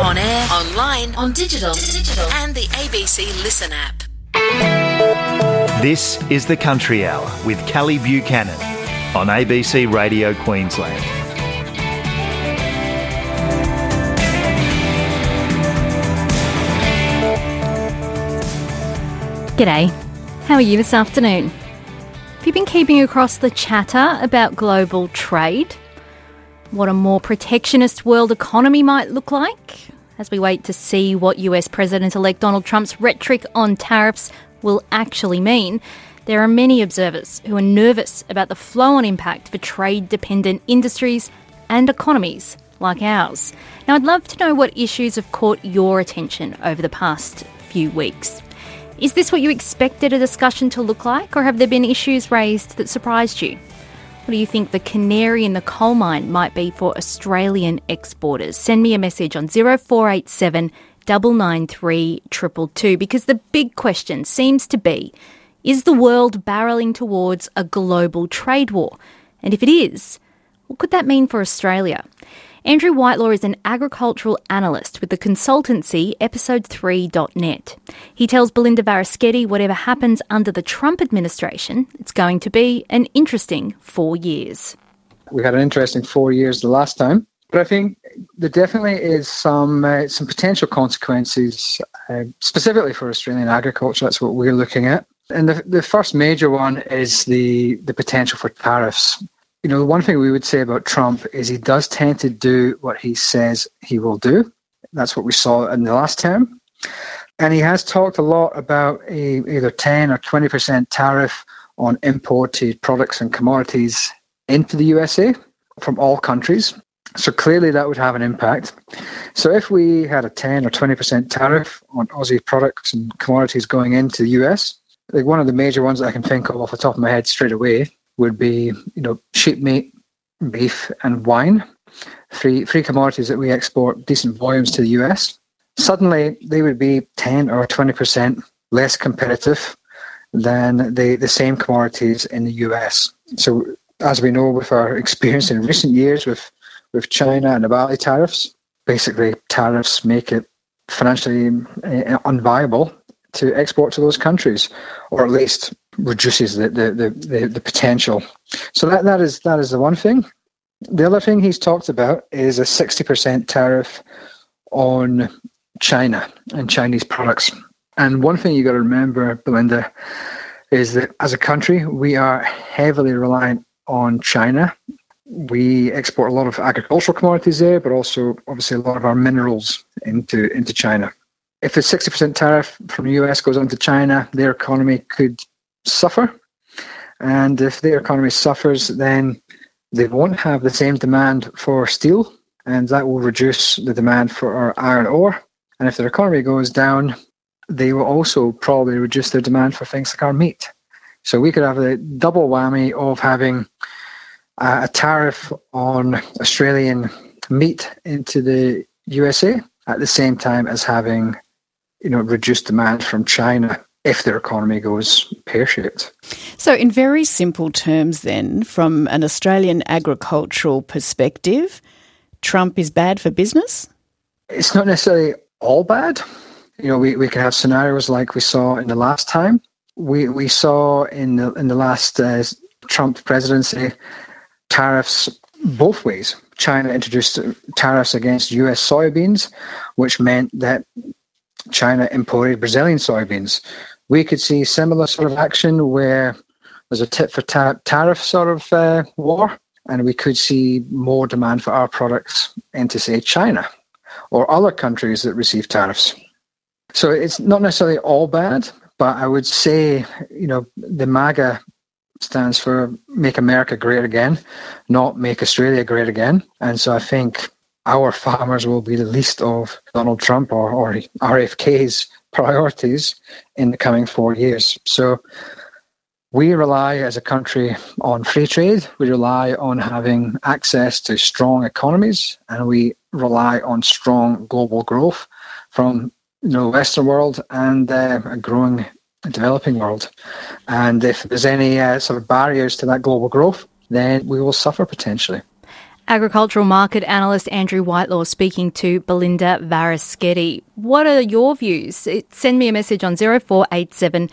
On air, online, on digital, and the ABC Listen app. This is the Country Hour with Callie Buchanan on ABC Radio Queensland. G'day. How are you this afternoon? Have you been keeping across the chatter about global trade? What a more protectionist world economy might look like? As we wait to see what US President-elect Donald Trump's rhetoric on tariffs will actually mean, there are many observers who are nervous about the flow-on impact for trade-dependent industries and economies like ours. Now, I'd love to know what issues have caught your attention over the past few weeks. Is this what you expected a discussion to look like, or have there been issues raised that surprised you? What do you think the canary in the coal mine might be for Australian exporters? Send me a message on 0487 993 222, because the big question seems to be, is the world barrelling towards a global trade war? And if it is, what could that mean for Australia? Andrew Whitelaw is an agricultural analyst with the consultancy Episode3.net. He tells Belinda Varaschetti whatever happens under the Trump administration, it's going to be an interesting 4 years. We had an interesting 4 years the last time, but I think there definitely is some potential consequences, specifically for Australian agriculture. That's what we're looking at. And the first major one is the potential for tariffs. You know, one thing we would say about Trump is he does tend to do what he says he will do. That's what we saw in the last term. And he has talked a lot about either 10 or 20% tariff on imported products and commodities into the USA from all countries. So clearly that would have an impact. So if we had a 10 or 20% tariff on Aussie products and commodities going into the US, like one of the major ones that I can think of off the top of my head straight away would be, sheep meat, beef, and wine, three commodities that we export decent volumes to the US. Suddenly, they would be 10 or 20% less competitive than the same commodities in the US. So, as we know with our experience in recent years with China and the Bali tariffs, basically tariffs make it financially unviable to export to those countries, or at least reduces the potential. So that is the one thing. The other thing he's talked about is a 60% tariff on China and Chinese products. And one thing you got to remember, Belinda, is that as a country, we are heavily reliant on China. We export a lot of agricultural commodities there, but also obviously a lot of our minerals into China. If a 60% tariff from the US goes onto China, their economy could suffer. And if their economy suffers, then they won't have the same demand for steel, and that will reduce the demand for our iron ore. And if their economy goes down, they will also probably reduce their demand for things like our meat. So we could have a double whammy of having a tariff on Australian meat into the USA at the same time as having reduced demand from China if their economy goes pear-shaped. So in very simple terms then, from an Australian agricultural perspective, Trump is bad for business? It's not necessarily all bad. We can have scenarios like we saw in the last time. We saw in the last Trump presidency tariffs both ways. China introduced tariffs against US soybeans, which meant that China imported Brazilian soybeans. We could see similar sort of action where there's a tit-for-tariff sort of war, and we could see more demand for our products into, say, China or other countries that receive tariffs. So it's not necessarily all bad, but I would say, the MAGA stands for Make America Great Again, not Make Australia Great Again. And so I think our farmers will be the least of Donald Trump or RFK's priorities in the coming 4 years. So we rely as a country on free trade. We rely on having access to strong economies, and we rely on strong global growth from the Western world and a growing developing world. And if there's any sort of barriers to that global growth, then we will suffer potentially. Agricultural market analyst Andrew Whitelaw speaking to Belinda Varaschetti. What are your views? Send me a message on 0487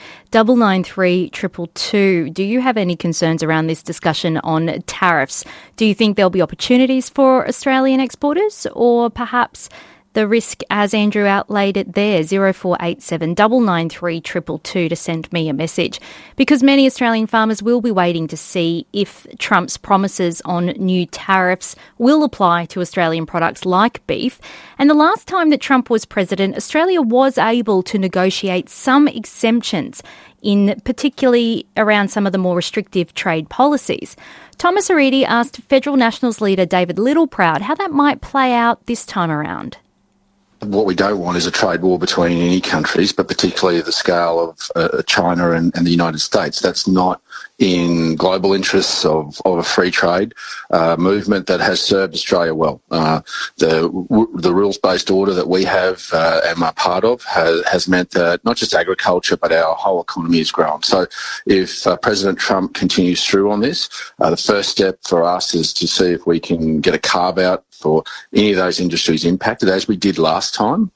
993 222. Do you have any concerns around this discussion on tariffs? Do you think there'll be opportunities for Australian exporters, or perhaps the risk, as Andrew outlaid it there, 0487 993 222 to send me a message, because many Australian farmers will be waiting to see if Trump's promises on new tariffs will apply to Australian products like beef. And the last time that Trump was president, Australia was able to negotiate some exemptions, in particularly around some of the more restrictive trade policies. Thomas Aridi asked Federal Nationals leader David Littleproud how that might play out this time around. What we don't want is a trade war between any countries, but particularly the scale of China and the United States. That's not in global interests of a free trade movement that has served Australia well. The rules-based order that we have and are part of has meant that not just agriculture, but our whole economy has grown. So if President Trump continues through on this, the first step for us is to see if we can get a carve-out for any of those industries impacted, as we did last time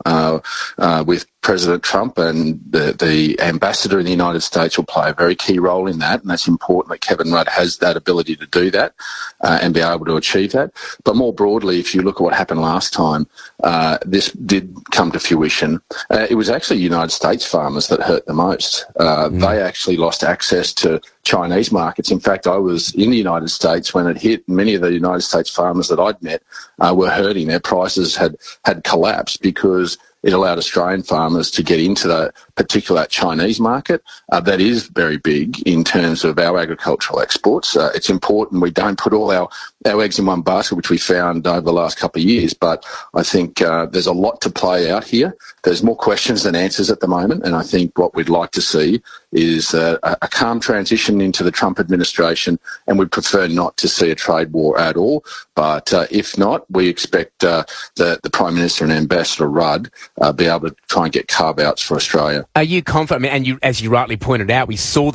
with President Trump, and the ambassador in the United States will play a very key role in that, and that's important that Kevin Rudd has that ability to do that and be able to achieve that. But more broadly, if you look at what happened last time, this did come to fruition. It was actually United States farmers that hurt the most. They actually lost access to Chinese markets. In fact, I was in the United States when it hit. Many of the United States farmers that I'd met were hurting. Their prices had collapsed because it allowed Australian farmers to get into the particular Chinese market. That is very big in terms of our agricultural exports. It's important we don't put all our eggs in one basket, which we found over the last couple of years. But I think there's a lot to play out here. There's more questions than answers at the moment. And I think what we'd like to see is a calm transition into the Trump administration. And we'd prefer not to see a trade war at all. But if not, we expect the Prime Minister and Ambassador Rudd be able to try and get carve-outs for Australia. Are you confident? I mean, and you, as you rightly pointed out, we saw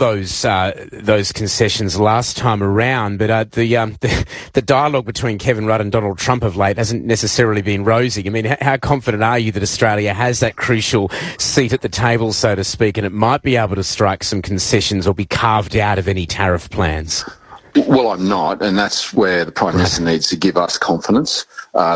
those concessions last time around, but the dialogue between Kevin Rudd and Donald Trump of late hasn't necessarily been rosy. I mean, how confident are you that Australia has that crucial seat at the table, so to speak, and it might be able to strike some concessions or be carved out of any tariff plans? Well, I'm not, and that's where the Prime Minister needs to give us confidence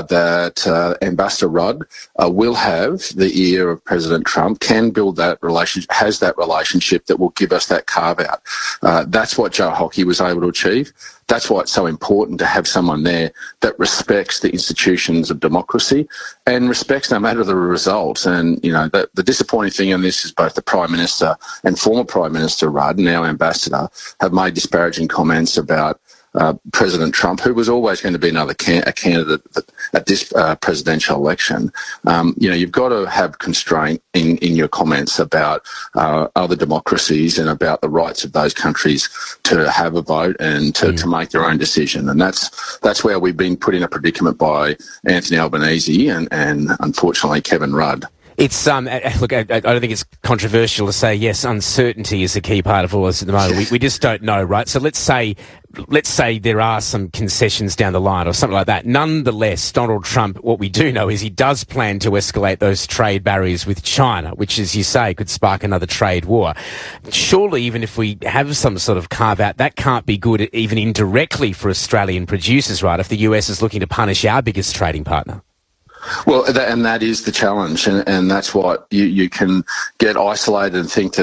that Ambassador Rudd will have the ear of President Trump, can build that relationship, has that relationship that will give us that carve-out. That's what Joe Hockey was able to achieve. That's why it's so important to have someone there that respects the institutions of democracy and respects no matter the results. And, you know, the disappointing thing in this is both the Prime Minister and former Prime Minister Rudd, now Ambassador, have made disparaging comments about President Trump, who was always going to be another candidate at this presidential election. You know, you've got to have constraint in your comments about other democracies and about the rights of those countries to have a vote and to make their own decision. And that's where we've been put in a predicament by Anthony Albanese and unfortunately Kevin Rudd. It's look, I don't think it's controversial to say, yes, uncertainty is a key part of all this at the moment. We just don't know, right? So let's say there are some concessions down the line or something like that. Nonetheless, Donald Trump, what we do know is he does plan to escalate those trade barriers with China, which, as you say, could spark another trade war. Surely, even if we have some sort of carve-out, that can't be good even indirectly for Australian producers, right, if the US is looking to punish our biggest trading partner. Well, that is the challenge, and that's what you can get isolated and think that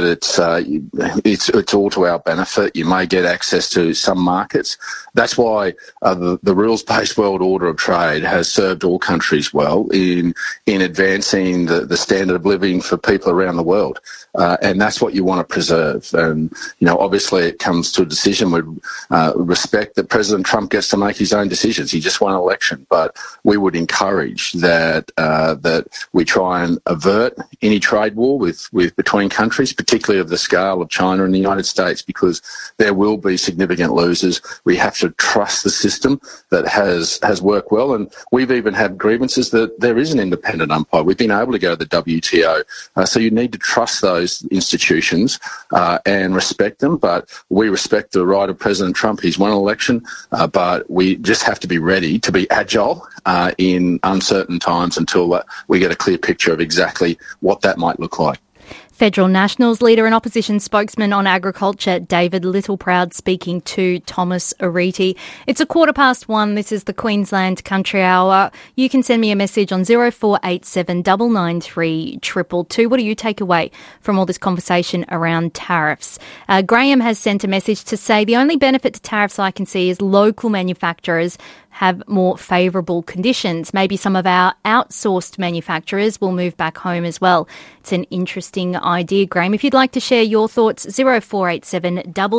it's all to our benefit. You may get access to some markets. That's why the rules-based world order of trade has served all countries well in advancing the standard of living for people around the world. And that's what you want to preserve. And, you know, obviously it comes to a decision. We respect that President Trump gets to make his own decisions. He just won an election. But we would encourage that we try and avert any trade war with between countries, particularly of the scale of China and the United States, because there will be significant losers. We have to trust the system that has worked well, and we've even had grievances that there is an independent umpire. We've been able to go to the WTO, so you need to trust those institutions and respect them. But we respect the right of President Trump. He's won an election, but we just have to be ready to be agile in uncertain times until we get a clear picture of exactly what that might look like. Federal Nationals leader and opposition spokesman on agriculture, David Littleproud, speaking to Thomas Ariti. It's 1:15. This is the Queensland Country Hour. You can send me a message on 0487 993 222. What do you take away from all this conversation around tariffs? Graham has sent a message to say the only benefit to tariffs I can see is local manufacturers have more favourable conditions. Maybe some of our outsourced manufacturers will move back home as well. It's an interesting idea, Graham. If you'd like to share your thoughts, 0487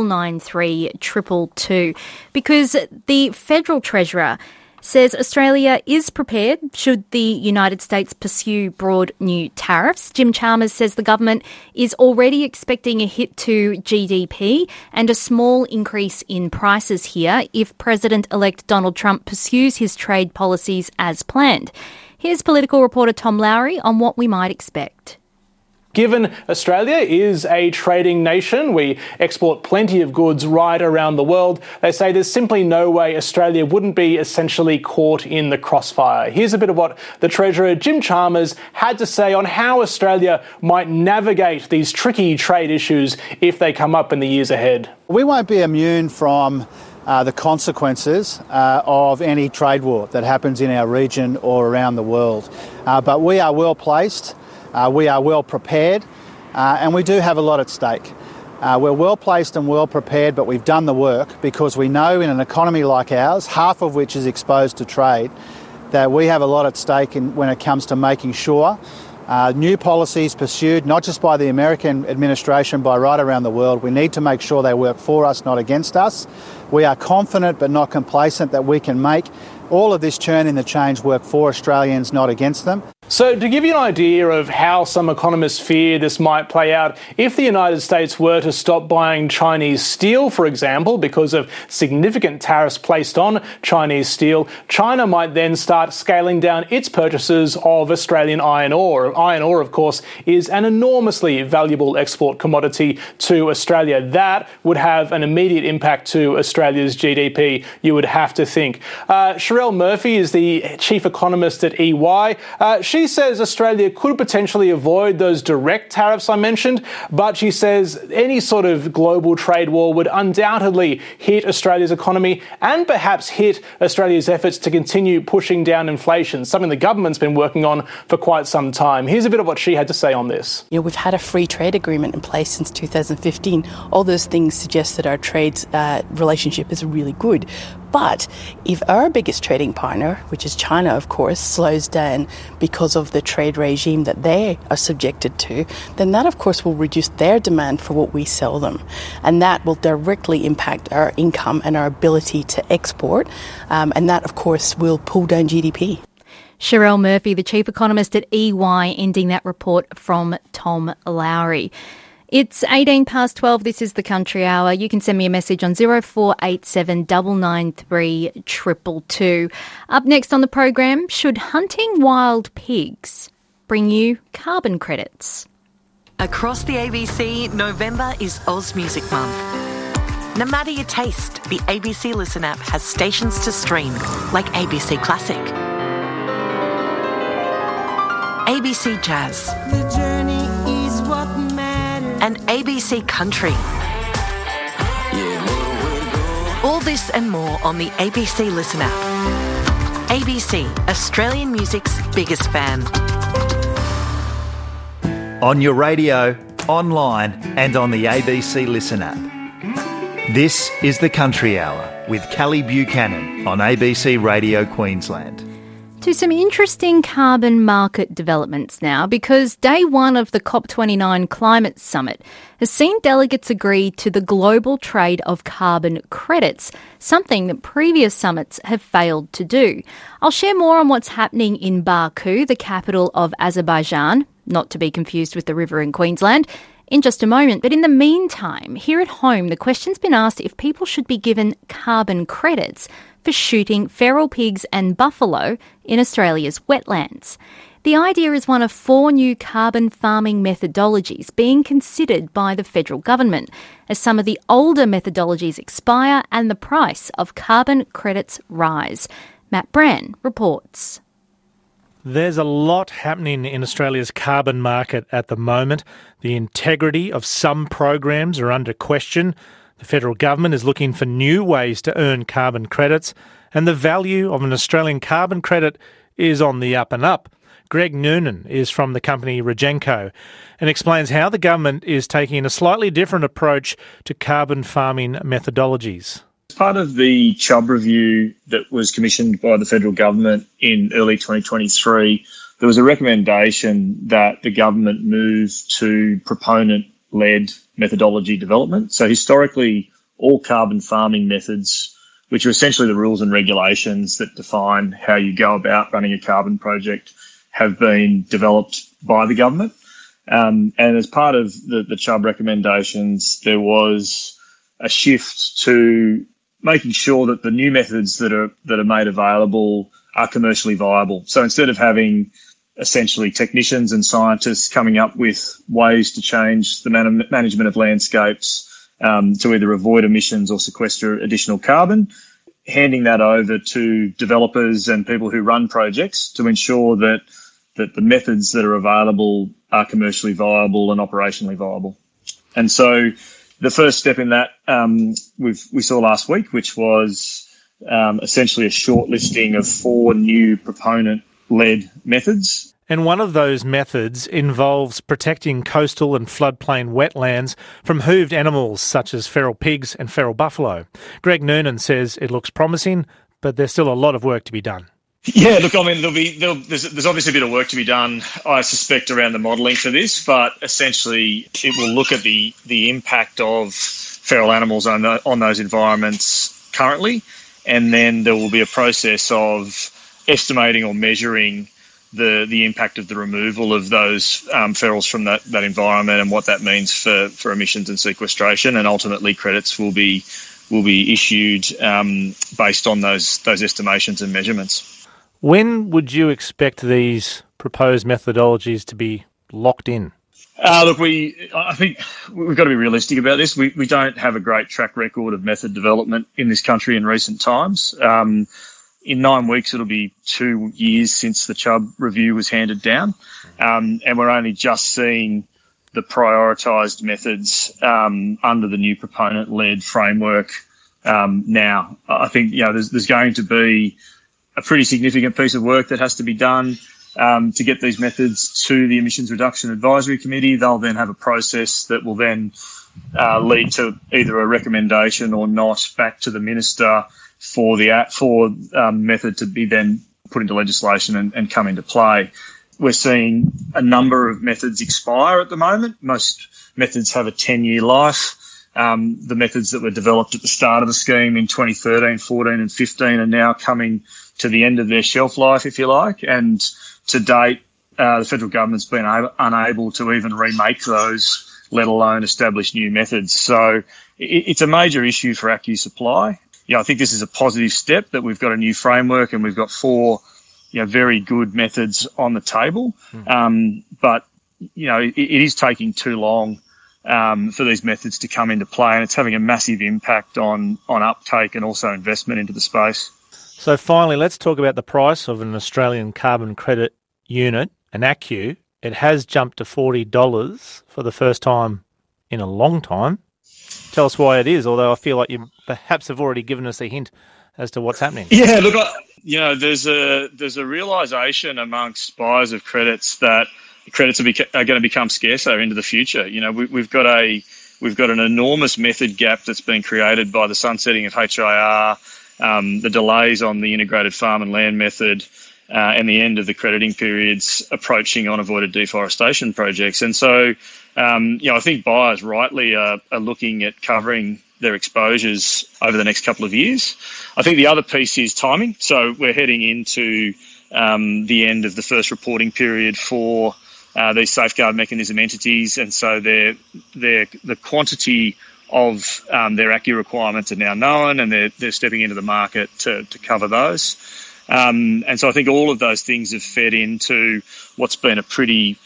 993 222. Because the Federal Treasurer says Australia is prepared should the United States pursue broad new tariffs. Jim Chalmers says the government is already expecting a hit to GDP and a small increase in prices here if President-elect Donald Trump pursues his trade policies as planned. Here's political reporter Tom Lowry on what we might expect. Given Australia is a trading nation, we export plenty of goods right around the world, they say there's simply no way Australia wouldn't be essentially caught in the crossfire. Here's a bit of what the Treasurer, Jim Chalmers, had to say on how Australia might navigate these tricky trade issues if they come up in the years ahead. We won't be immune from the consequences of any trade war that happens in our region or around the world. But we are well placed. We are well prepared, and we do have a lot at stake. We're well placed and well prepared, but we've done the work because we know in an economy like ours, half of which is exposed to trade, that we have a lot at stake when it comes to making sure new policies pursued, not just by the American administration, but right around the world. We need to make sure they work for us, not against us. We are confident but not complacent that we can make all of this churn in the change work for Australians, not against them. So to give you an idea of how some economists fear this might play out, if the United States were to stop buying Chinese steel, for example, because of significant tariffs placed on Chinese steel, China might then start scaling down its purchases of Australian iron ore. Iron ore, of course, is an enormously valuable export commodity to Australia. That would have an immediate impact to Australia's GDP, you would have to think. Sherelle Murphy is the chief economist at EY. She says Australia could potentially avoid those direct tariffs I mentioned, but she says any sort of global trade war would undoubtedly hit Australia's economy and perhaps hit Australia's efforts to continue pushing down inflation, something the government's been working on for quite some time. Here's a bit of what she had to say on this. You know, we've had a free trade agreement in place since 2015. All those things suggest that our trade relationship is really good. But if our biggest trading partner, which is China, of course, slows down because of the trade regime that they are subjected to, then that, of course, will reduce their demand for what we sell them. And that will directly impact our income and our ability to export. And that, of course, will pull down GDP. Sherelle Murphy, the chief economist at EY, ending that report from Tom Lowry. It's 12:18. This is the Country Hour. You can send me a message on 0487 993 222. Up next on the program, should hunting wild pigs bring you carbon credits? Across the ABC, November is Oz Music Month. No matter your taste, the ABC Listen app has stations to stream, like ABC Classic, ABC Jazz, The Journey is what matters, and ABC Country. All this and more on the ABC Listen app. ABC, Australian music's biggest fan. On your radio, online and on the ABC Listen app. This is the Country Hour with Callie Buchanan on ABC Radio Queensland. To some interesting carbon market developments now, because day one of the COP29 Climate Summit has seen delegates agree to the global trade of carbon credits, something that previous summits have failed to do. I'll share more on what's happening in Baku, the capital of Azerbaijan, not to be confused with the river in Queensland, in just a moment. But in the meantime, here at home, the question's been asked if people should be given carbon credits for shooting feral pigs and buffalo in Australia's wetlands. The idea is one of 4 new carbon farming methodologies being considered by the federal government as some of the older methodologies expire and the price of carbon credits rise. Matt Brand reports. There's a lot happening in Australia's carbon market at the moment. The integrity of some programs are under question. The federal government is looking for new ways to earn carbon credits, and the value of an Australian carbon credit is on the up and up. Greg Noonan is from the company Regenco and explains how the government is taking a slightly different approach to carbon farming methodologies. As part of the Chubb review that was commissioned by the federal government in early 2023, there was a recommendation that the government move to proponent-led methodology development. So historically, all carbon farming methods, which are essentially the rules and regulations that define how you go about running a carbon project, have been developed by the government. And as part of the Chubb recommendations, there was a shift to making sure that the new methods that are made available are commercially viable. So instead of having essentially technicians and scientists coming up with ways to change the management of landscapes to either avoid emissions or sequester additional carbon, handing that over to developers and people who run projects to ensure that the methods that are available are commercially viable and operationally viable. And so the first step in that we saw last week, which was essentially a shortlisting of 4 new proponent-led methods. And one of those methods involves protecting coastal and floodplain wetlands from hooved animals such as feral pigs and feral buffalo. Greg Noonan says it looks promising, but there's still a lot of work to be done. Yeah, look, I mean, there's obviously a bit of work to be done, I suspect, around the modelling for this, but essentially it will look at the impact of feral animals on those environments currently, and then there will be a process of estimating or measuring the impact of the removal of those ferals from that environment and what that means for emissions and sequestration, and ultimately credits will be issued based on those estimations and measurements. When would you expect these proposed methodologies to be locked in? Look, I think we've got to be realistic about this. We don't have a great track record of method development in this country in recent times. In 9 weeks, it'll be 2 years since the Chubb review was handed down, and we're only just seeing the prioritised methods under the new proponent-led framework now. I think there's going to be a pretty significant piece of work that has to be done to get these methods to the Emissions Reduction Advisory Committee. They'll then have a process that will then lead to either a recommendation or not back to the Minister for method to be then put into legislation and come into play. We're seeing a number of methods expire at the moment. Most methods have a 10-year life. The methods that were developed at the start of the scheme in 2013, 14 and 15 are now coming to the end of their shelf life, if you like. And to date, the federal government's been unable to even remake those, let alone establish new methods. So it's a major issue for AccuSupply. I think this is a positive step that we've got a new framework and we've got 4 very good methods on the table. But it is taking too long for these methods to come into play, and it's having a massive impact on uptake and also investment into the space. So finally, let's talk about the price of an Australian carbon credit unit, an Accu. It has jumped to $40 for the first time in a long time. Tell us why it is, although I feel like you perhaps have already given us a hint as to what's happening. Yeah, look, there's a realisation amongst buyers of credits that credits are going to become scarcer into the future. We've got an enormous method gap that's been created by the sunsetting of HIR, the delays on the integrated farm and land method, and the end of the crediting periods approaching on avoided deforestation projects. And so, I think buyers rightly are looking at covering their exposures over the next couple of years. I think the other piece is timing. So we're heading into the end of the first reporting period for these safeguard mechanism entities, and so the quantity of their ACCU requirements are now known, and they're stepping into the market to cover those. And so I think all of those things have fed into what's been a pretty,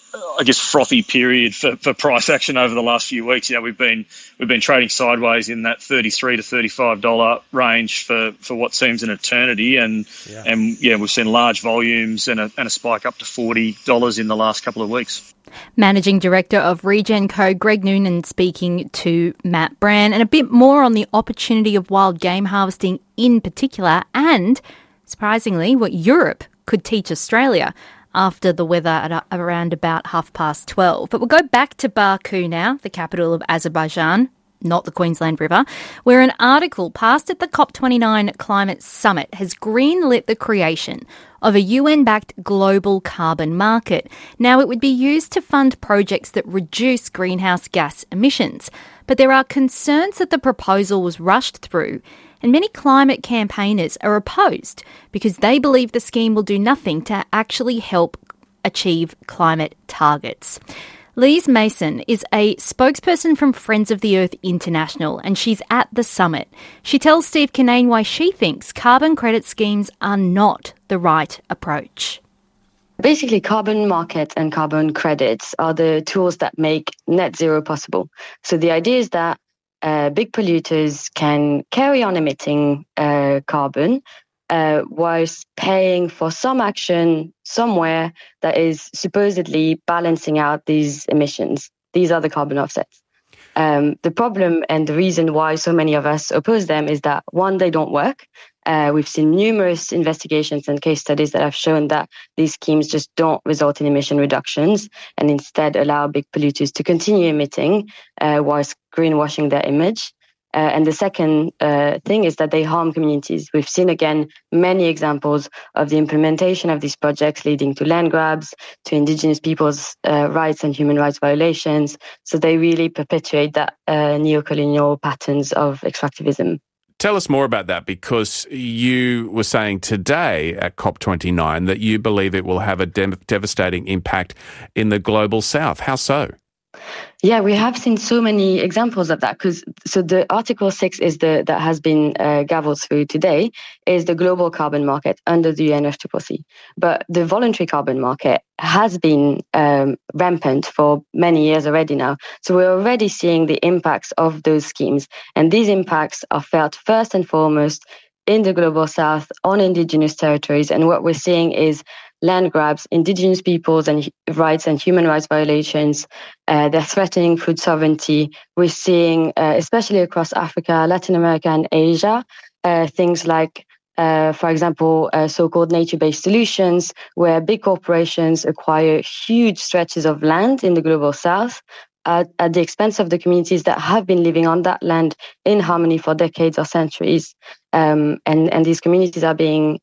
frothy period for price action over the last few weeks. We've been trading sideways in that $33 to $35 range for what seems an eternity, and we've seen large volumes and a spike up to $40 in the last couple of weeks. Managing Director of RegenCo, Greg Noonan, speaking to Matt Brand, and a bit more on the opportunity of wild game harvesting in particular, and surprisingly, what Europe could teach Australia after the weather at around about 12:30. But we'll go back to Baku now, the capital of Azerbaijan, not the Queensland River, where an article passed at the COP29 Climate Summit has greenlit the creation of a UN-backed global carbon market. Now, it would be used to fund projects that reduce greenhouse gas emissions. But there are concerns that the proposal was rushed through, and many climate campaigners are opposed because they believe the scheme will do nothing to actually help achieve climate targets. Lise Mason is a spokesperson from Friends of the Earth International, and she's at the summit. She tells Steve Kinane why she thinks carbon credit schemes are not the right approach. Basically, carbon markets and carbon credits are the tools that make net zero possible. So the idea is that big polluters can carry on emitting carbon whilst paying for some action somewhere that is supposedly balancing out these emissions. These are the carbon offsets. The problem and the reason why so many of us oppose them is that, one, they don't work. We've seen numerous investigations and case studies that have shown that these schemes just don't result in emission reductions and instead allow big polluters to continue emitting whilst greenwashing their image. And the second thing is that they harm communities. We've seen, again, many examples of the implementation of these projects leading to land grabs, to Indigenous people's rights and human rights violations. So they really perpetuate that neo-colonial patterns of extractivism. Tell us more about that, because you were saying today at COP29 that you believe it will have a devastating impact in the global south. How so? Yeah, we have seen so many examples of that. So the Article 6 is that has been gavelled through today is the global carbon market under the UNFCCC. But the voluntary carbon market has been rampant for many years already now. So we're already seeing the impacts of those schemes. And these impacts are felt first and foremost in the global south on Indigenous territories. And what we're seeing is land grabs, Indigenous peoples and rights and human rights violations. They're threatening food sovereignty. We're seeing, especially across Africa, Latin America and Asia, things like, for example, so-called nature-based solutions, where big corporations acquire huge stretches of land in the global south at the expense of the communities that have been living on that land in harmony for decades or centuries. And these communities are being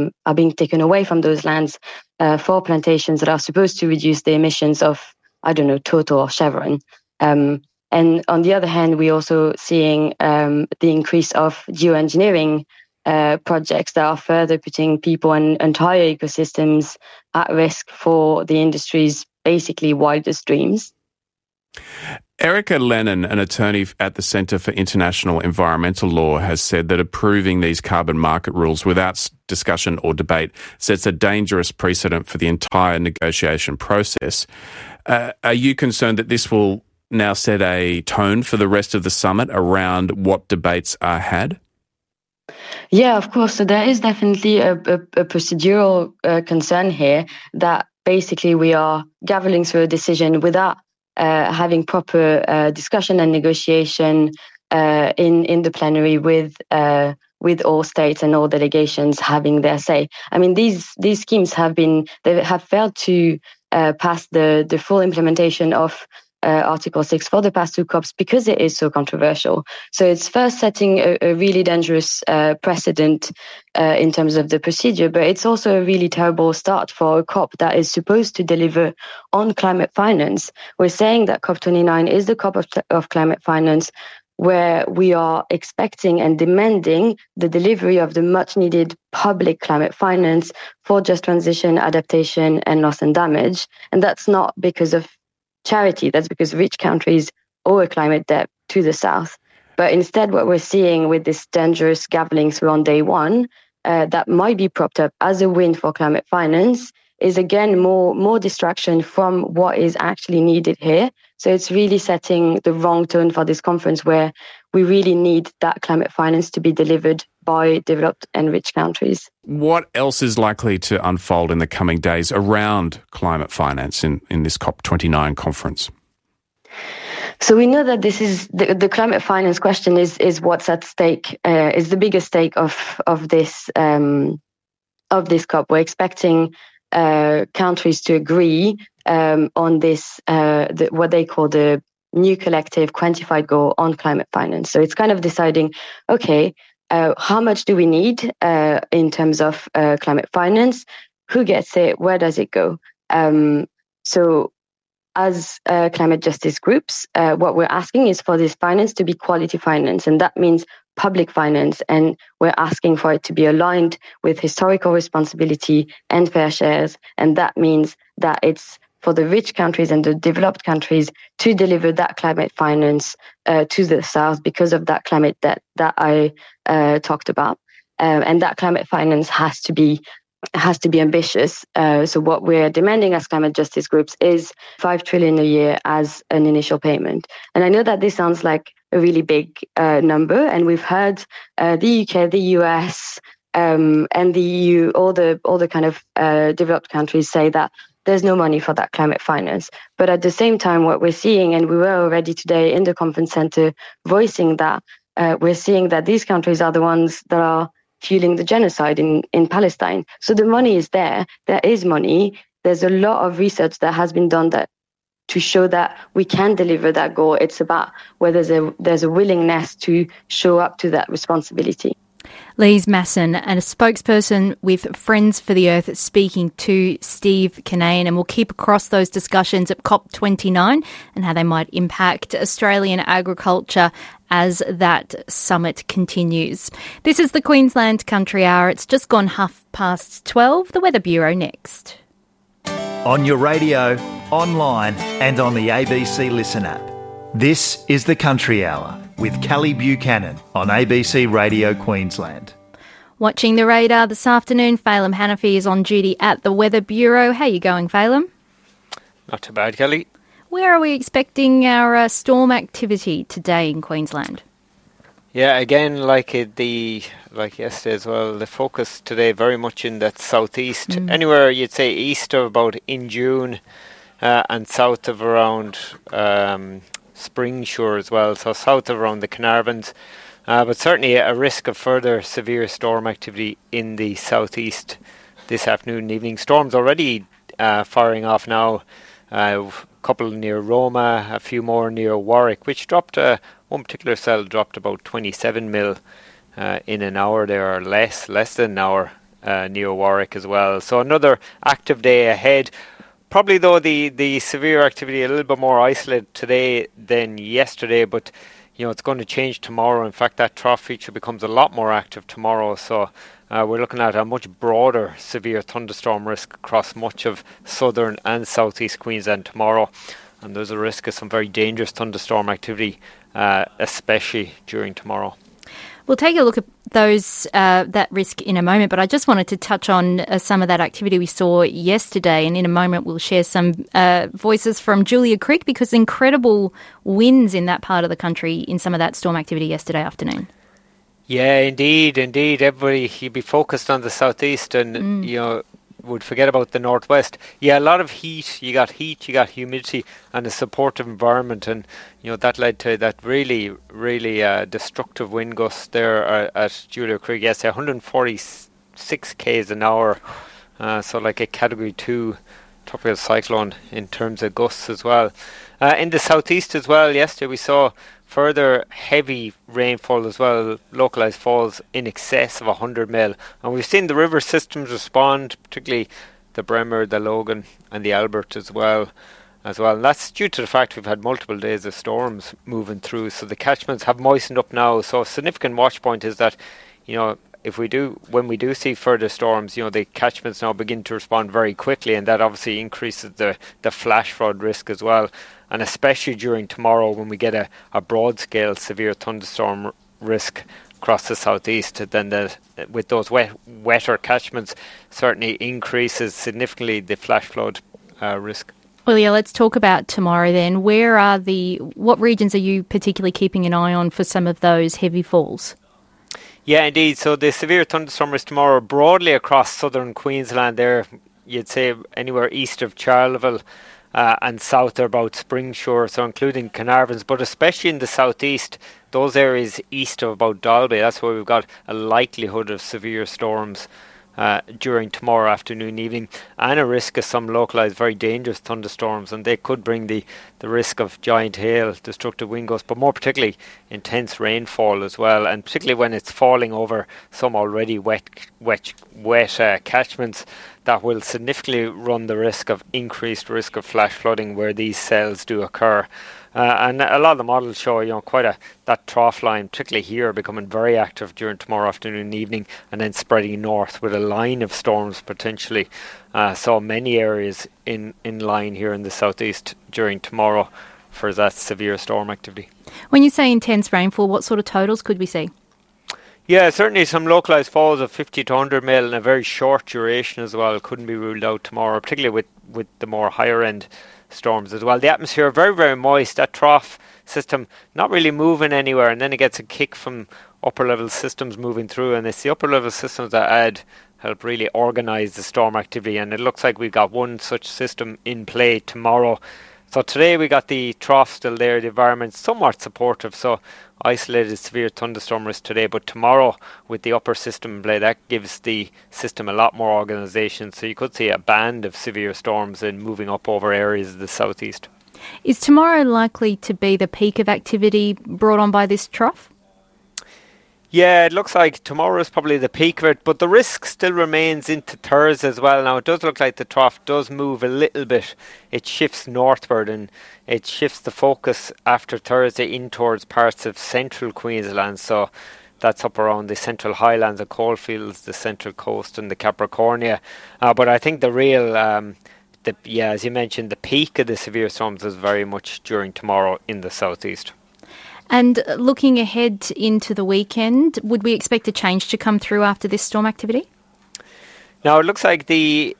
taken away from those lands for plantations that are supposed to reduce the emissions of, Total or Chevron. And on the other hand, we're also seeing the increase of geoengineering projects that are further putting people and entire ecosystems at risk for the industry's basically wildest dreams. Erica Lennon, an attorney at the Centre for International Environmental Law, has said that approving these carbon market rules without discussion or debate sets a dangerous precedent for the entire negotiation process. Are you concerned that this will now set a tone for the rest of the summit around what debates are had? Yeah, of course. So there is definitely a procedural concern here that basically we are gavelling through a decision without having proper discussion and negotiation in the plenary with all states and all delegations having their say. I mean, these schemes have failed to pass the full implementation of Article 6 for the past two COPs because it is so controversial. So it's first setting a really dangerous precedent in terms of the procedure, but it's also a really terrible start for a COP that is supposed to deliver on climate finance. We're saying that COP29 is the COP of climate finance, where we are expecting and demanding the delivery of the much needed public climate finance for just transition, adaptation, and loss and damage. And that's not because of charity, that's because rich countries owe a climate debt to the South. But instead, what we're seeing with this dangerous gaveling through on day one, that might be propped up as a win for climate finance, is again more distraction from what is actually needed here. So it's really setting the wrong tone for this conference, where we really need that climate finance to be delivered by developed and rich countries. What else is likely to unfold in the coming days around climate finance in this COP29 conference? So we know that this is the climate finance question is what's at stake, is the biggest stake of this COP. We're expecting countries to agree on this, what they call the new collective quantified goal on climate finance. So it's kind of deciding, okay, how much do we need in terms of climate finance? Who gets it? Where does it go? So as climate justice groups, what we're asking is for this finance to be quality finance, and that means public finance, and we're asking for it to be aligned with historical responsibility and fair shares, and that means that it's for the rich countries and the developed countries to deliver that climate finance to the South because of that climate debt that I talked about, and that climate finance has to be ambitious. So what we're demanding as climate justice groups is 5 trillion a year as an initial payment. And I know that this sounds like a really big number, and we've heard the UK, the US, and the EU, all the kind of developed countries say that there's no money for that climate finance. But at the same time, what we're seeing, and we were already today in the conference center voicing that, we're seeing that these countries are the ones that are fueling the genocide in Palestine. So the money is there. There is money. There's a lot of research that has been done that to show that we can deliver that goal. It's about whether there's a willingness to show up to that responsibility. Lise Masson, and a spokesperson with Friends for the Earth, speaking to Steve Kinane, and we'll keep across those discussions at COP29 and how they might impact Australian agriculture as that summit continues. This is the Queensland Country Hour. It's just gone 12:30. The Weather Bureau next. On your radio, online and on the ABC Listen app. This is the Country Hour with Callie Buchanan on ABC Radio Queensland. Watching the radar this afternoon, Phelim Hanafi is on duty at the Weather Bureau. How are you going, Phelim? Not too bad, Kelly. Where are we expecting our storm activity today in Queensland? Yeah, again, like yesterday as well, the focus today very much in that southeast. Anywhere you'd say east of about Injune and south of around Springshore as well, so south of around the Carnarvons. But certainly a risk of further severe storm activity in the southeast this afternoon and evening. Storms already firing off now. A couple near Roma, a few more near Warwick, which dropped, one particular cell dropped about 27 mil in an hour there, or less than an hour near Warwick as well. So another active day ahead. Probably, though, the severe activity a little bit more isolated today than yesterday, but it's going to change tomorrow. In fact, that trough feature becomes a lot more active tomorrow. So we're looking at a much broader severe thunderstorm risk across much of southern and southeast Queensland tomorrow. And there's a risk of some very dangerous thunderstorm activity, especially during tomorrow. We'll take a look at that risk in a moment, but I just wanted to touch on some of that activity we saw yesterday, and in a moment we'll share some voices from Julia Creek, because incredible winds in that part of the country in some of that storm activity yesterday afternoon. Yeah, indeed. Everybody, you'd be focused on the southeast and, would forget about the northwest. Yeah, a lot of heat. You got humidity and a supportive environment, and that led to that really destructive wind gusts there at Julia Creek. Yes, 146 k's an hour, so like a Category 2 tropical cyclone in terms of gusts as well. In the southeast as well, yesterday we saw further heavy rainfall as well, localised falls in excess of 100 mil. And we've seen the river systems respond, particularly the Bremer, the Logan and the Albert as well. And that's due to the fact we've had multiple days of storms moving through, so the catchments have moistened up now. So a significant watch point is that, when we do see further storms, the catchments now begin to respond very quickly, and that obviously increases the flash flood risk as well. And especially during tomorrow when we get a broad scale severe thunderstorm risk across the southeast, then with those wetter catchments certainly increases significantly the flash flood risk. Well, yeah, let's talk about tomorrow then. What regions are you particularly keeping an eye on for some of those heavy falls? Yeah, indeed. So the severe thunderstorm risk tomorrow broadly across southern Queensland there, you'd say anywhere east of Charleville and south about Springshore, so including Carnarvons, but especially in the southeast, those areas east of about Dalby, that's where we've got a likelihood of severe storms during tomorrow afternoon, evening, and a risk of some localised very dangerous thunderstorms, and they could bring the risk of giant hail, destructive wind gusts, but more particularly intense rainfall as well, and particularly when it's falling over some already wet catchments, that will significantly run the increased risk of flash flooding where these cells do occur. And a lot of the models show, quite that trough line, particularly here, becoming very active during tomorrow afternoon and evening, and then spreading north with a line of storms potentially. So many areas in line here in the southeast during tomorrow for that severe storm activity. When you say intense rainfall, what sort of totals could we see? Yeah, certainly some localised falls of 50 to 100 mil and a very short duration as well couldn't be ruled out tomorrow, particularly with the more higher end storms as well. The atmosphere very, very moist. That trough system not really moving anywhere, and then it gets a kick from upper level systems moving through, and it's the upper level systems that help really organise the storm activity, and it looks like we've got one such system in play tomorrow. So today we got the trough still there, the environment somewhat supportive, so isolated severe thunderstorm risk today, but tomorrow with the upper system in play, that gives the system a lot more organisation, so you could see a band of severe storms in moving up over areas of the southeast. Is tomorrow likely to be the peak of activity brought on by this trough? Yeah, it looks like tomorrow is probably the peak of it, but the risk still remains into Thursday as well. Now, it does look like the trough does move a little bit. It shifts northward and it shifts the focus after Thursday in towards parts of central Queensland. So that's up around the central highlands and coalfields, the central coast and the Capricornia. But I think the real, as you mentioned, the peak of the severe storms is very much during tomorrow in the southeast. And looking ahead into the weekend, would we expect a change to come through after this storm activity? Now, it looks like the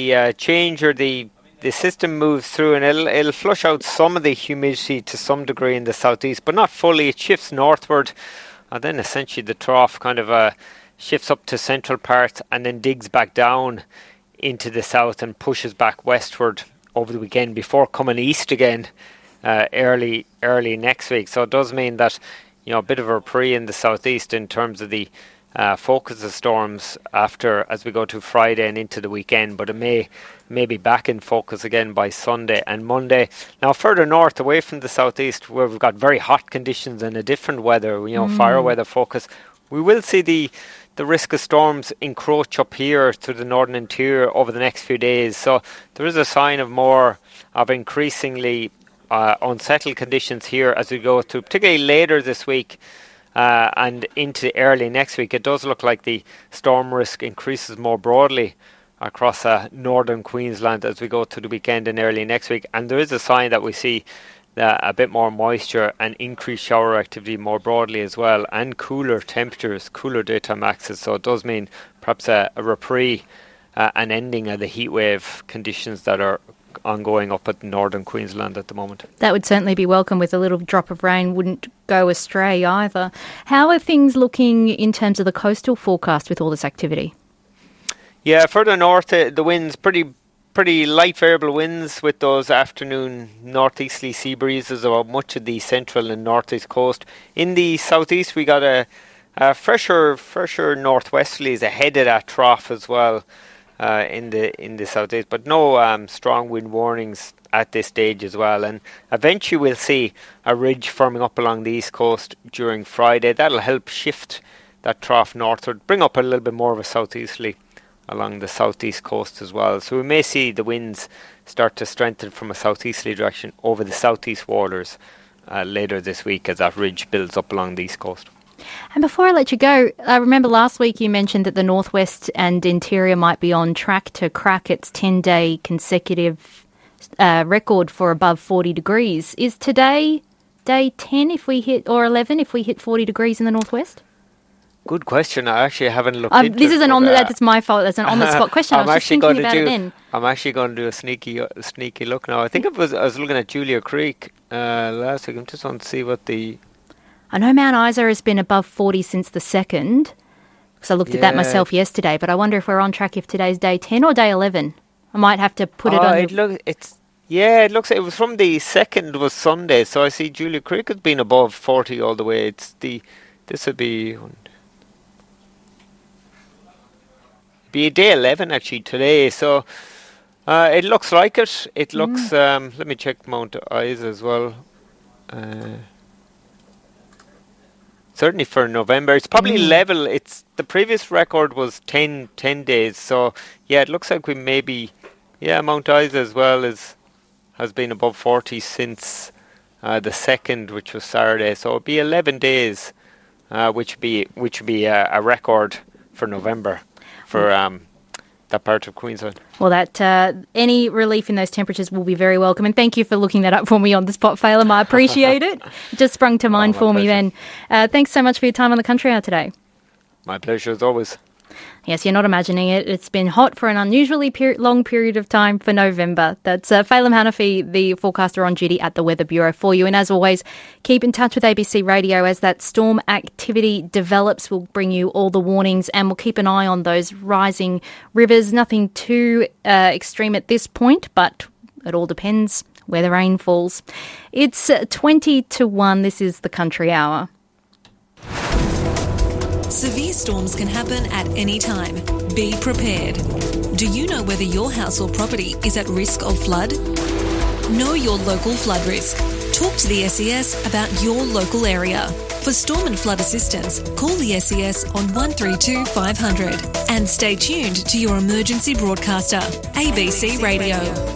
change or the system moves through and it'll flush out some of the humidity to some degree in the southeast, but not fully. It shifts northward, and then essentially the trough kind of shifts up to central parts and then digs back down into the south and pushes back westward over the weekend before coming east again early next week. So it does mean that a bit of a reprieve in the southeast in terms of the focus of storms as we go to Friday and into the weekend, but it may be back in focus again by Sunday and Monday. Now further north away from the southeast, where we've got very hot conditions and a different weather, fire weather focus, we will see the risk of storms encroach up here to the northern interior over the next few days. So there is a sign of increasingly unsettled conditions here as we go to particularly later this week and into early next week. It does look like the storm risk increases more broadly across northern Queensland as we go to the weekend and early next week, and there is a sign that we see a bit more moisture and increased shower activity more broadly as well, and cooler temperatures, cooler daytime maxes. So it does mean perhaps a reprieve, an ending of the heat wave conditions that are ongoing up at northern Queensland at the moment. That would certainly be welcome, with a little drop of rain wouldn't go astray either. How are things looking in terms of the coastal forecast with all this activity? Yeah, further north, the winds pretty light variable winds with those afternoon northeasterly sea breezes about much of the central and northeast coast. In the southeast, we got a fresher northwesterlies ahead of that trough as well. in the southeast, but no strong wind warnings at this stage as well. And eventually we'll see a ridge forming up along the east coast during Friday. That'll help shift that trough northward, bring up a little bit more of a southeasterly along the southeast coast as well. So we may see the winds start to strengthen from a southeasterly direction over the southeast waters later this week as that ridge builds up along the east coast. And before I let you go, I remember last week you mentioned that the northwest and interior might be on track to crack its 10-day consecutive record for above 40 degrees. Is today day 10 if we hit, or 11 if we hit 40 degrees in the northwest? Good question. I actually haven't looked into this it. isn't on. That's my fault. That's an on-the-spot question. I was just thinking about it then. I'm actually going to do a sneaky look now. I think I was looking at Julia Creek last week. I'm just on to see what the... I know Mount Isa has been above 40 since the 2nd, because I looked at that myself yesterday, but I wonder if we're on track if today's day 10 or day 11. I might have to put it on... It looks like it was from the 2nd was Sunday, so I see Julia Creek has been above 40 all the way. This would be day 11 actually today, so it looks like it. It looks... let me check Mount Isa as well. Certainly for November. It's probably level. The previous record was 10 days. So, yeah, it looks like we maybe... Yeah, Mount Isa as well has been above 40 since the 2nd, which was Saturday. So it'll be 11 days, which would be a record for November for that part of Queensland. Well, any relief in those temperatures will be very welcome. And thank you for looking that up for me on the spot, Phelim. I appreciate it. It just sprung to mind for me then. Thanks so much for your time on the Country Hour today. My pleasure as always. Yes, you're not imagining it. It's been hot for an unusually long period of time for November. That's Phelim Hanafi, the forecaster on duty at the Weather Bureau for you. And as always, keep in touch with ABC Radio as that storm activity develops. We'll bring you all the warnings and we'll keep an eye on those rising rivers. Nothing too extreme at this point, but it all depends where the rain falls. It's 20 to 1. This is the Country Hour. Severe storms can happen at any time. Be prepared. Do you know whether your house or property is at risk of flood? Know your local flood risk. Talk to the SES about your local area. For storm and flood assistance, call the SES on 132 500 and stay tuned to your emergency broadcaster, ABC Radio.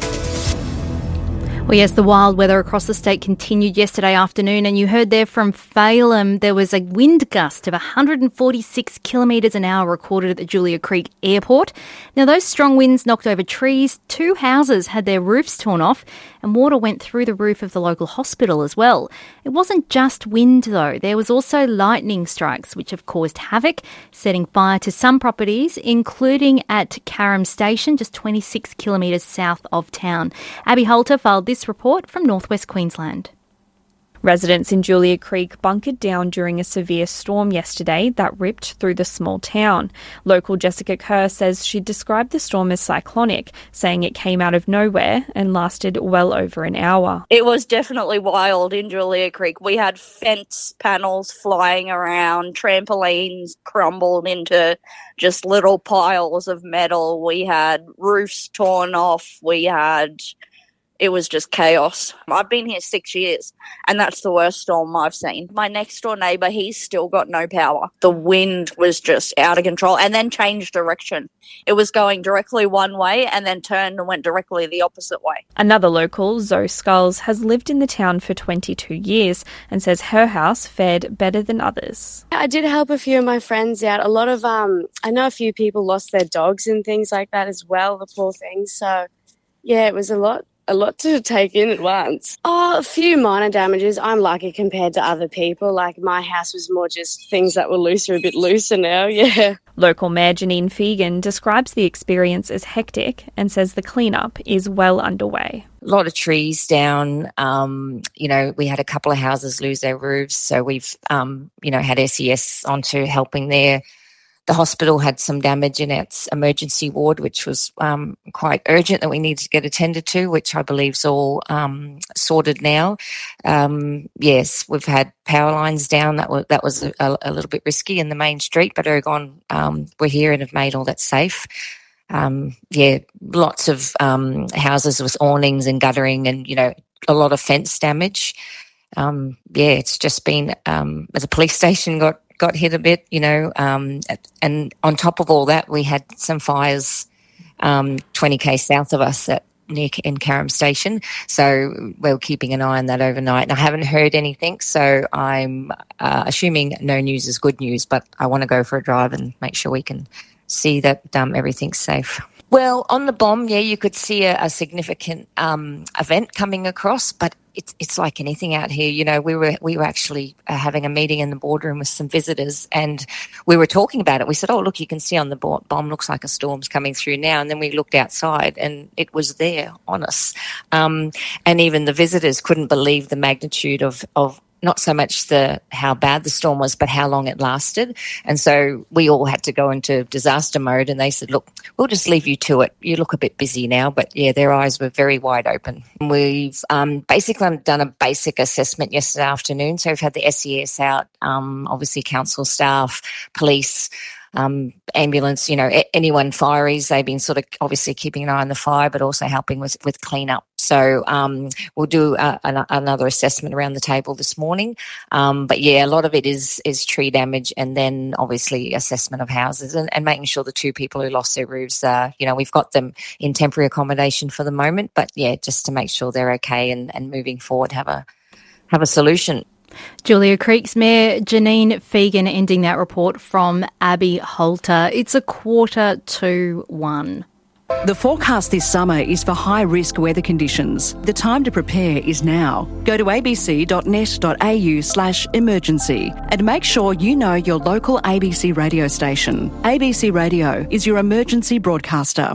Well, yes, the wild weather across the state continued yesterday afternoon, and you heard there from Phelim there was a wind gust of 146 kilometres an hour recorded at the Julia Creek Airport. Now, those strong winds knocked over trees, 2 houses had their roofs torn off, and water went through the roof of the local hospital as well. It wasn't just wind, though. There was also lightning strikes, which have caused havoc, setting fire to some properties, including at Carrum Station, just 26 kilometres south of town. Abby Holter filed this report from Northwest Queensland. Residents in Julia Creek bunkered down during a severe storm yesterday that ripped through the small town. Local Jessica Kerr says she described the storm as cyclonic, saying it came out of nowhere and lasted well over an hour. It was definitely wild in Julia Creek. We had fence panels flying around, trampolines crumbled into just little piles of metal. We had roofs torn off. It was just chaos. I've been here 6 years, and that's the worst storm I've seen. My next door neighbour, he's still got no power. The wind was just out of control and then changed direction. It was going directly one way and then turned and went directly the opposite way. Another local, Zoe Skulls, has lived in the town for 22 years and says her house fared better than others. I did help a few of my friends out. A lot of, I know a few people lost their dogs and things like that as well, the poor things. So, yeah, it was a lot to take in at once. A few minor damages. I'm lucky compared to other people. Like, my house was more just things that were a bit looser now, yeah. Local Mayor Janine Fegan describes the experience as hectic and says the cleanup is well underway. A lot of trees down. We had a couple of houses lose their roofs, so we've, had SES onto helping there. The hospital had some damage in its emergency ward, which was quite urgent that we needed to get attended to, which I believe is all sorted now. Yes, we've had power lines down. That was a little bit risky in the main street, but Ergon, we're here and have made all that safe. lots of houses with awnings and guttering and, a lot of fence damage. It's just been, the police station got hit a bit, and on top of all that, we had some fires 20k south of us near Carrum Station. So we're keeping an eye on that overnight. And I haven't heard anything, so I'm assuming no news is good news, but I want to go for a drive and make sure we can see that everything's safe. Well, on the bomb, you could see a significant event coming across, but it's like anything out here. We were actually having a meeting in the boardroom with some visitors, and we were talking about it. We said, "Oh, look, you can see on the bomb looks like a storm's coming through now." And then we looked outside, and it was there on us. And even the visitors couldn't believe the magnitude of not so much how bad the storm was, but how long it lasted. And so we all had to go into disaster mode, and they said, "Look, we'll just leave you to it. You look a bit busy now." But their eyes were very wide open. We've basically done a basic assessment yesterday afternoon. So we've had the SES out, obviously council staff, police, ambulance, anyone fireys. They've been sort of obviously keeping an eye on the fire, but also helping with clean up. So we'll do another assessment around the table this morning. But a lot of it is tree damage, and then obviously assessment of houses and making sure the 2 people who lost their roofs, we've got them in temporary accommodation for the moment. But just to make sure they're okay and moving forward, have a solution. Julia Creek's Mayor Janine Fegan ending that report from Abby Holter. It's 1:45. The forecast this summer is for high-risk weather conditions. The time to prepare is now. Go to abc.net.au/emergency and make sure you know your local ABC radio station. ABC Radio is your emergency broadcaster.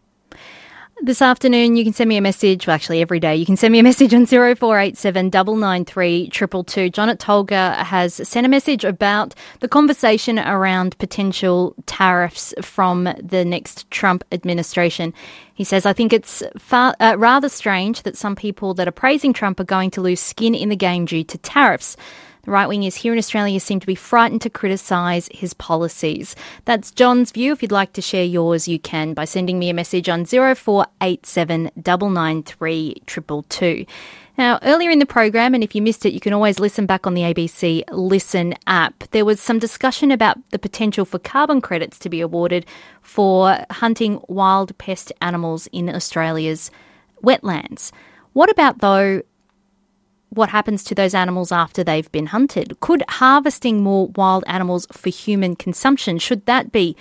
This afternoon, you can send me a message, well, actually every day, you can send me a message on 0487 993 222. John at Tolga has sent a message about the conversation around potential tariffs from the next Trump administration. He says, "I think it's rather strange that some people that are praising Trump are going to lose skin in the game due to tariffs. The right wingers here in Australia seem to be frightened to criticise his policies." That's John's view. If you'd like to share yours, you can by sending me a message on 0487 993 222. Now, earlier in the program, and if you missed it, you can always listen back on the ABC Listen app. There was some discussion about the potential for carbon credits to be awarded for hunting wild pest animals in Australia's wetlands. What about, though, what happens to those animals after they've been hunted? Could harvesting more wild animals for human consumption, should that be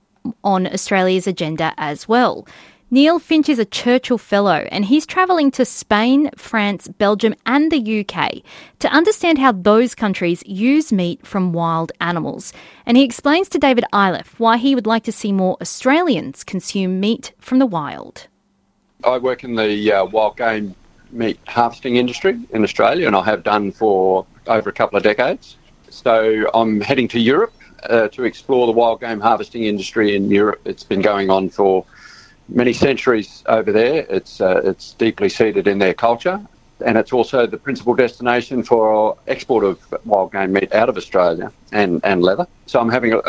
on Australia's agenda as well? Neil Finch is a Churchill Fellow, and he's travelling to Spain, France, Belgium and the UK to understand how those countries use meat from wild animals. And he explains to David Iliff why he would like to see more Australians consume meat from the wild. I work in the wild game meat harvesting industry in Australia, and I have done for over a couple of decades. So I'm heading to Europe to explore the wild game harvesting industry in Europe. It's been going on for many centuries over there. It's deeply seated in their culture, and it's also the principal destination for export of wild game meat out of Australia and leather. So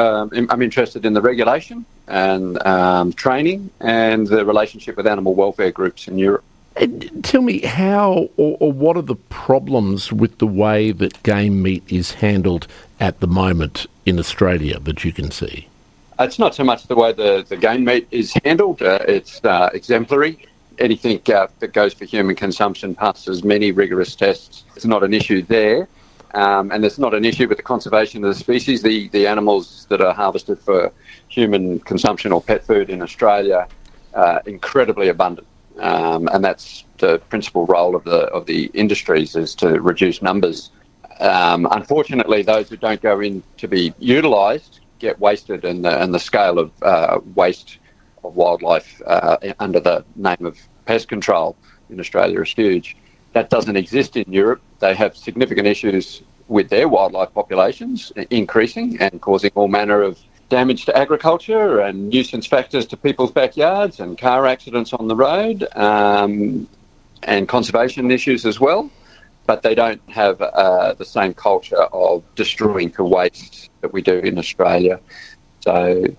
I'm interested in the regulation and training and the relationship with animal welfare groups in Europe. Tell me how or what are the problems with the way that game meat is handled at the moment in Australia that you can see? It's not so much the way the game meat is handled. It's exemplary. Anything that goes for human consumption passes many rigorous tests. It's not an issue there. And it's not an issue with the conservation of the species. The animals that are harvested for human consumption or pet food in Australia are incredibly abundant. And that's the principal role of the industries, is to reduce numbers. Unfortunately, those who don't go in to be utilised get wasted, and the scale of waste of wildlife under the name of pest control in Australia is huge. That doesn't exist in Europe. They have significant issues with their wildlife populations increasing and causing all manner of damage to agriculture and nuisance factors to people's backyards and car accidents on the road, and conservation issues as well. But they don't have the same culture of destroying to waste that we do in Australia. So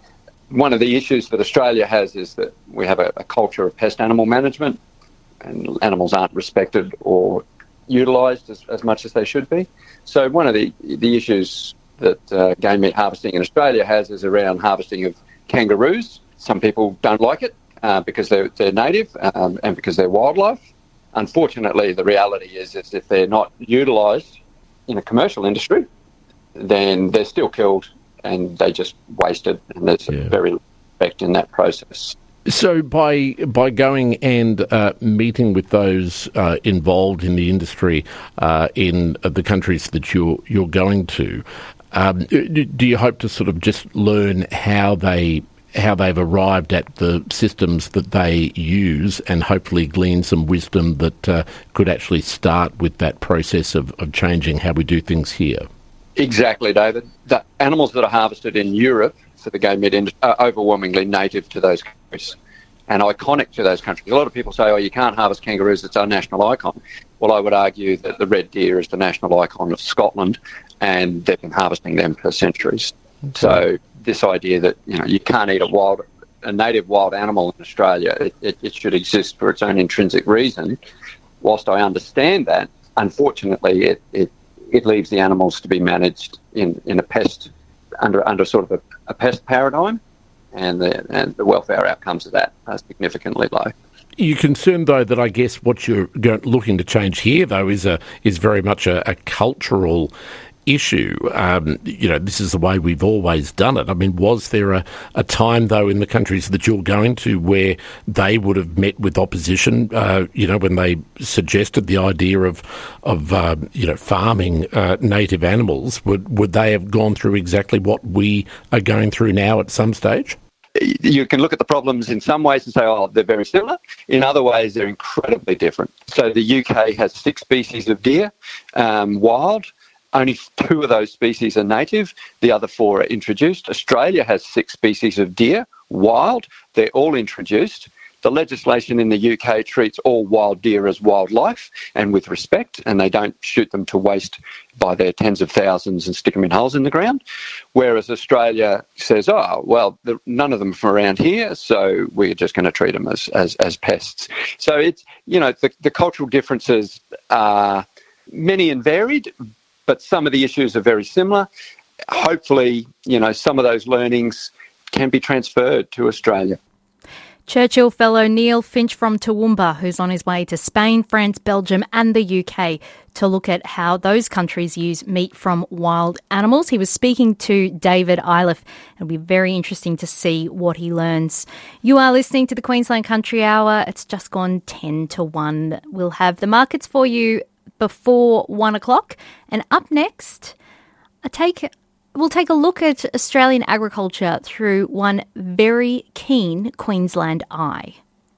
One of the issues that Australia has is that we have a culture of pest animal management, and animals aren't respected or utilised as much as they should be. So one of the issues that game meat harvesting in Australia has is around harvesting of kangaroos. Some people don't like it because they're native and because they're wildlife. Unfortunately, the reality is if they're not utilised in a commercial industry, then they're still killed and they just wasted, and there's very little effect in that process. So by going and meeting with those involved in the industry in the countries that you're going to, do you hope to sort of just learn how they've arrived at the systems that they use, and hopefully glean some wisdom that could actually start with that process of changing how we do things here? Exactly, David. The animals that are harvested in Europe for the game meat industry are overwhelmingly native to those countries and iconic to those countries. A lot of people say, you can't harvest kangaroos, it's our national icon. Well, I would argue that the red deer is the national icon of Scotland, and they've been harvesting them for centuries. Okay. So this idea that you can't eat a native wild animal in Australia, it should exist for its own intrinsic reason. Whilst I understand that, unfortunately, it leaves the animals to be managed in a pest under sort of a pest paradigm, and the welfare outcomes of that are significantly low. You're concerned, though, that I guess what you're looking to change here, though, is very much a cultural issue. This is the way we've always done it. I mean, was there a time, though, in the countries that you're going to where they would have met with opposition, when they suggested the idea of farming native animals? Would they have gone through exactly what we are going through now at some stage? You can look at the problems in some ways and say, they're very similar. In other ways, they're incredibly different. So the UK has 6 species of deer, wild. Only 2 of those species are native. The other 4 are introduced. Australia has 6 species of deer, wild. They're all introduced. The legislation in the UK treats all wild deer as wildlife and with respect, and they don't shoot them to waste by their tens of thousands and stick them in holes in the ground. Whereas Australia says, none of them from around here, so we're just going to treat them as pests. So it's, the cultural differences are many and varied, but some of the issues are very similar. Hopefully, some of those learnings can be transferred to Australia. Churchill fellow Neil Finch from Toowoomba, who's on his way to Spain, France, Belgium and the UK to look at how those countries use meat from wild animals. He was speaking to David Iliff. It'll be very interesting to see what he learns. You are listening to the Queensland Country Hour. It's just gone 10 to 1. We'll have the markets for you before 1 o'clock. And up next, we'll take a look at Australian agriculture through one very keen Queensland eye.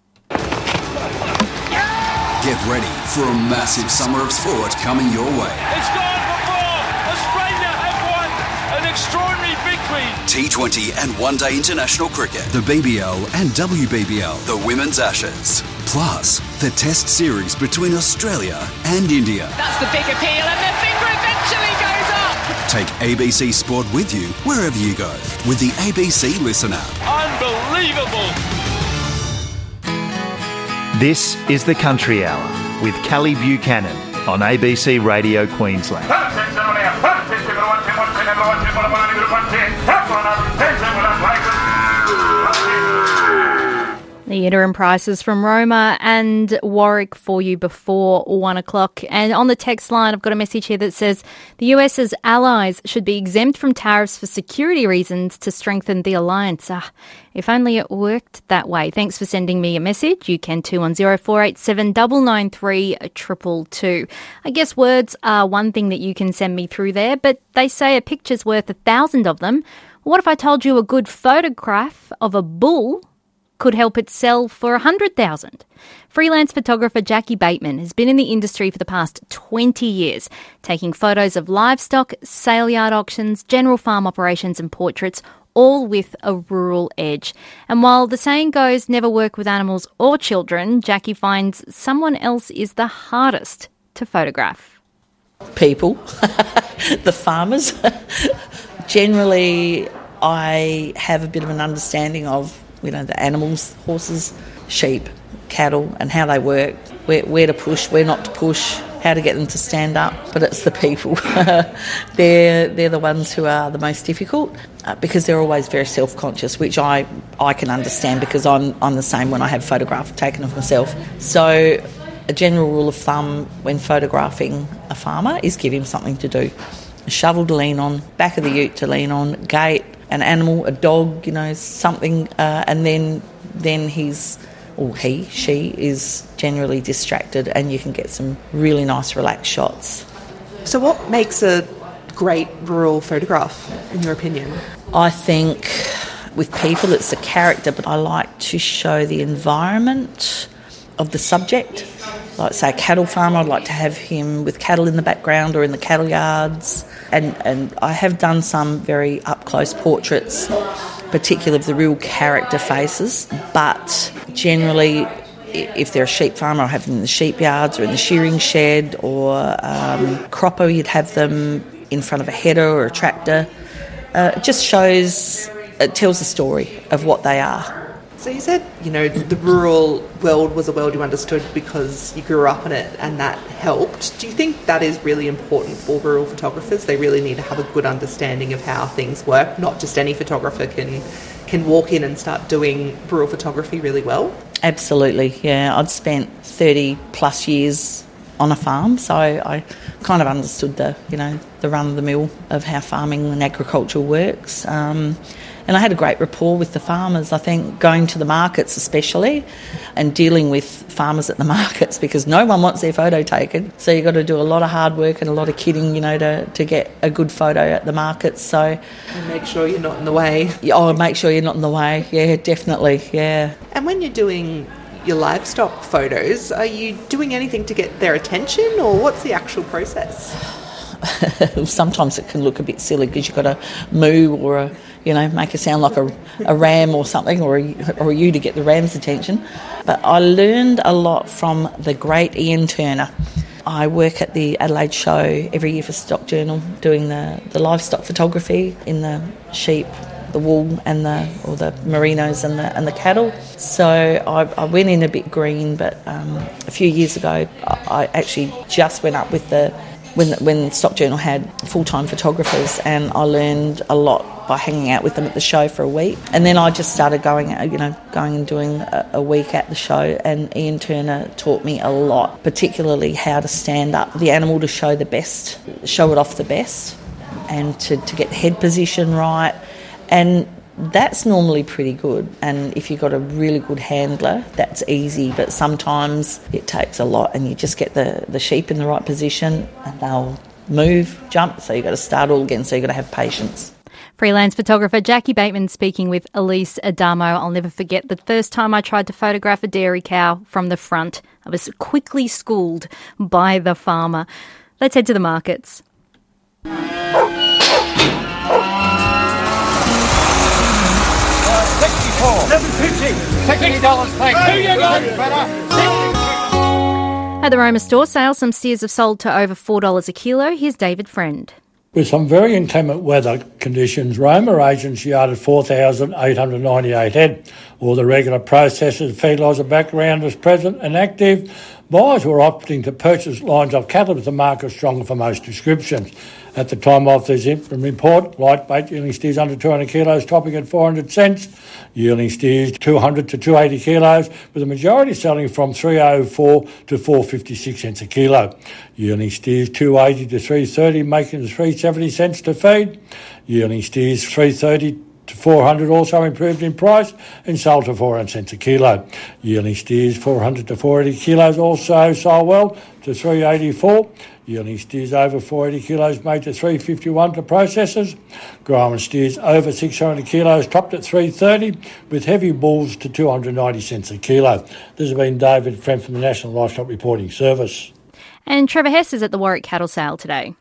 Get ready for a massive summer of sport coming your way. It's gone for 4. Australia have won an extraordinary victory. T20 and one-day international cricket, the BBL and WBBL, the Women's Ashes. Plus, the Test series between Australia and India. That's the big appeal, and the finger eventually goes up. Take ABC Sport with you wherever you go with the ABC Listen app. Unbelievable. This is the Country Hour with Callie Buchanan on ABC Radio Queensland. The interim prices from Roma and Warwick for you before 1 o'clock. And on the text line, I've got a message here that says the US's allies should be exempt from tariffs for security reasons to strengthen the alliance. If only it worked that way. Thanks for sending me a message. You can 210-487 993 222. I guess words are one thing that you can send me through there, but they say a picture's worth 1,000 of them. What if I told you a good photograph of a bull could help it sell for 100,000. Freelance photographer Jackie Bateman has been in the industry for the past 20 years, taking photos of livestock, sale yard auctions, general farm operations and portraits, all with a rural edge. And while the saying goes, never work with animals or children, Jackie finds someone else is the hardest to photograph. People, the farmers, generally I have a bit of an understanding of, the animals, horses, sheep, cattle, and how they work, where to push, where not to push, how to get them to stand up. But it's the people. They're the ones who are the most difficult because they're always very self-conscious, which I can understand because I'm the same when I have photograph taken of myself. So a general rule of thumb when photographing a farmer is give him something to do. A shovel to lean on, back of the ute to lean on, gate, an animal, a dog, something, and then she is generally distracted and you can get some really nice relaxed shots. So what makes a great rural photograph, in your opinion? I think with people it's the character, but I like to show the environment of the subject. Like, say, a cattle farmer, I'd like to have him with cattle in the background or in the cattle yards. And I have done some very up-close portraits, particularly of the real character faces. But generally, if they're a sheep farmer, I'll have them in the sheep yards or in the shearing shed, or cropper, you'd have them in front of a header or a tractor. It just it tells the story of what they are. So you said, the rural world was a world you understood because you grew up in it and that helped. Do you think that is really important for rural photographers? They really need to have a good understanding of how things work. Not just any photographer can walk in and start doing rural photography really well. Absolutely, yeah. I'd spent 30 plus years on a farm, so I kind of understood the run of the mill of how farming and agriculture works. And I had a great rapport with the farmers. I think going to the markets especially and dealing with farmers at the markets, because no one wants their photo taken. So you've got to do a lot of hard work and a lot of kidding, to get a good photo at the markets. So and make sure you're not in the way. Oh, make sure you're not in the way. Yeah, definitely, yeah. And when you're doing your livestock photos, are you doing anything to get their attention, or what's the actual process? Sometimes it can look a bit silly because you've got to moo or make it sound like a ram or something, or you to get the ram's attention. But I learned a lot from the great Ian Turner. I work at the Adelaide Show every year for Stock Journal, doing the livestock photography in the sheep, the wool, and the merinos and the cattle. So I went in a bit green, but a few years ago I actually just went up with when Stock Journal had full-time photographers, and I learned a lot by hanging out with them at the show for a week. And then I just started going and doing a week at the show, and Ian Turner taught me a lot, particularly how to stand up the animal to show it off the best, and to get the head position right. And that's normally pretty good, and if you've got a really good handler, that's easy, but sometimes it takes a lot, and you just get the sheep in the right position and they'll move, jump, so you've got to start all again, so you've got to have patience. Freelance photographer Jackie Bateman speaking with Elise Adamo. I'll never forget the first time I tried to photograph a dairy cow from the front. I was quickly schooled by the farmer. Let's head to the markets. $60, thanks. At the Roma store sale, some steers have sold to over $4 a kilo. Here's David Friend. With some very inclement weather conditions, Roma agents yarded 4,898 head. All the regular processors, feedlots of background is present and active. Buyers were opting to purchase lines of cattle with the market stronger for most descriptions. At the time of this report, lightweight yearling steers under 200 kilos topping at 400 cents, yearling steers 200 to 280 kilos, with the majority selling from 304 to 456 cents a kilo. Yearling steers 280 to 330 making 370 cents to feed. Yearling steers 330 to 400 also improved in price and sold to 400 cents a kilo. Yearling steers 400 to 480 kilos also sold well to 384. Yearling steers over 480 kilos made to 351 to processors. Growing steers over 600 kilos topped at 330, with heavy bulls to 290 cents a kilo. This has been David Friend from the National Livestock Reporting Service. And Trevor Hess is at the Warwick Cattle Sale today.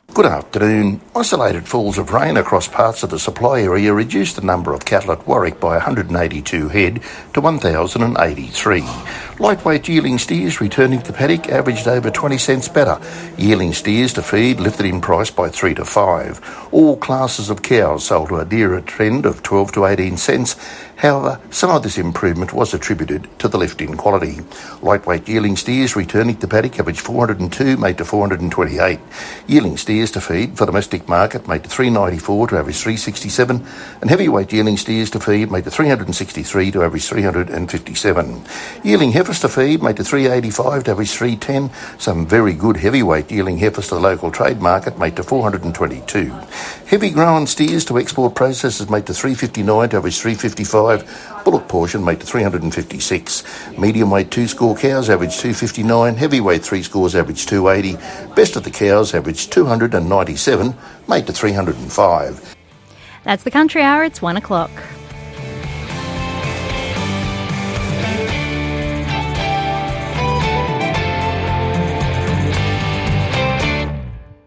Good afternoon. Isolated falls of rain across parts of the supply area reduced the number of cattle at Warwick by 182 head to 1,083. Lightweight yearling steers returning to paddock averaged over 20 cents better. Yearling steers to feed lifted in price by 3 to 5. All classes of cows sold to a dearer trend of 12 to 18 cents. However, some of this improvement was attributed to the lift in quality. Lightweight yearling steers returning to paddock averaged 402, made to 428. Yearling steers to feed for domestic market made to 394 to average 367, and heavyweight yearling steers to feed made to 363 to average 357. Yearling heifers to feed made to 385 to average 310. Some very good heavyweight yearling heifers to the local trade market made to 422. Heavy grown steers to export processors made to 359 to average 355. Bullock portion made to 356. Medium weight 2 score cows averaged 259. Heavyweight 3 scores averaged 280. Best of the cows averaged 297, made to 305. That's the Country Hour. It's 1 o'clock.